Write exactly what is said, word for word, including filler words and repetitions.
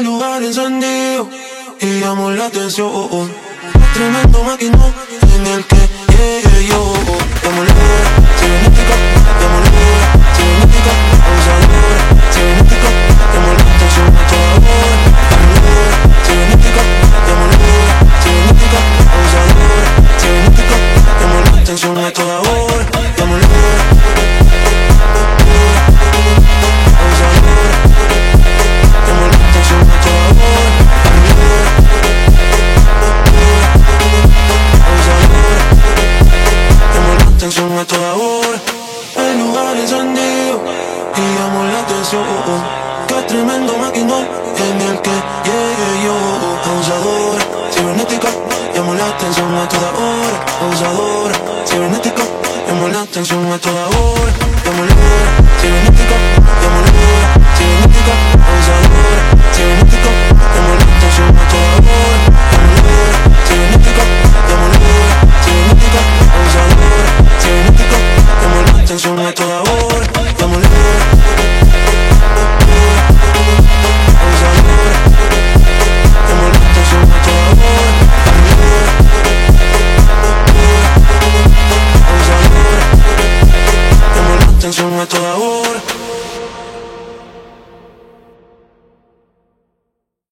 El lugar encendido y llamo la atención. Tremendo maquinón en el que llegué yo. Llamo la hora, cibernética, llamo la hora, cibernética, abusadora, cibernética, llamo la atención a toda hora. Llamo la hora, cibernética, llamo la hora, cibernética, abusadora, cibernética, llamo la atención a toda hora. Llamo la hora, abusadora, llamo la atención a toda hora. Atención a toda hora, el lugar encendido y llamo la atención. Qué tremendo maquinón en el que llegué yo. Abusadora, cibernética, llamo la atención a toda hora. Abusadora, cibernética, llamo la atención a toda hora. Llamo la hora, cibernética, llamo la hora,